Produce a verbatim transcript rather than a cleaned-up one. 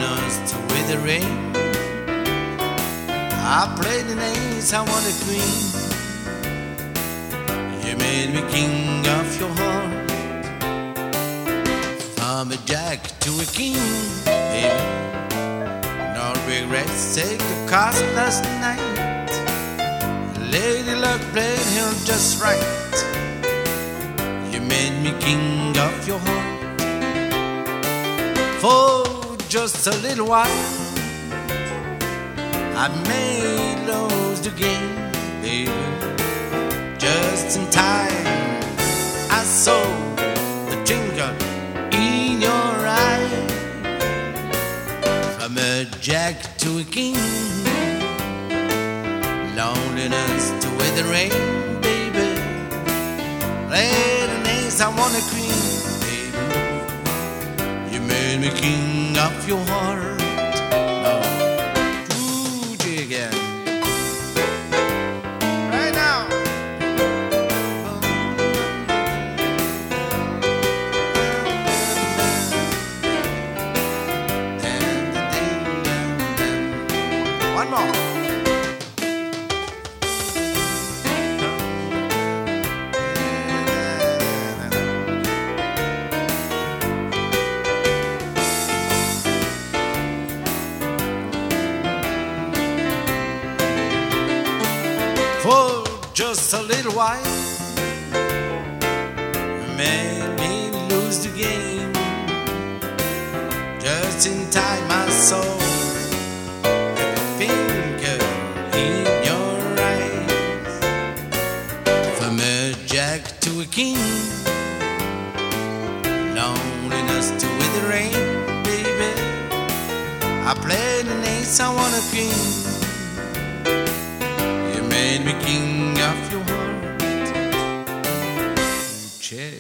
loneliness with the rain. I played an ace, I won a queen. You made me king of your heart. From a jack to a king, baby. No regrets, take the cost last night. Lady Luck played him just right. You made me king of your heart. For just a little while I may lose the game, baby. Just in time I saw the twinkle in your eye. From a jack to a king, loneliness to with the rain, baby. Red and ace, I want a queen, baby. You made me king of your heart. One more. For just a little while, made me lose the game. Just in time I saw the finger in your eyes. From a jack to a king, loneliness to with the rain, baby. I played an ace, I won a queen. You made me king of your heart. Check.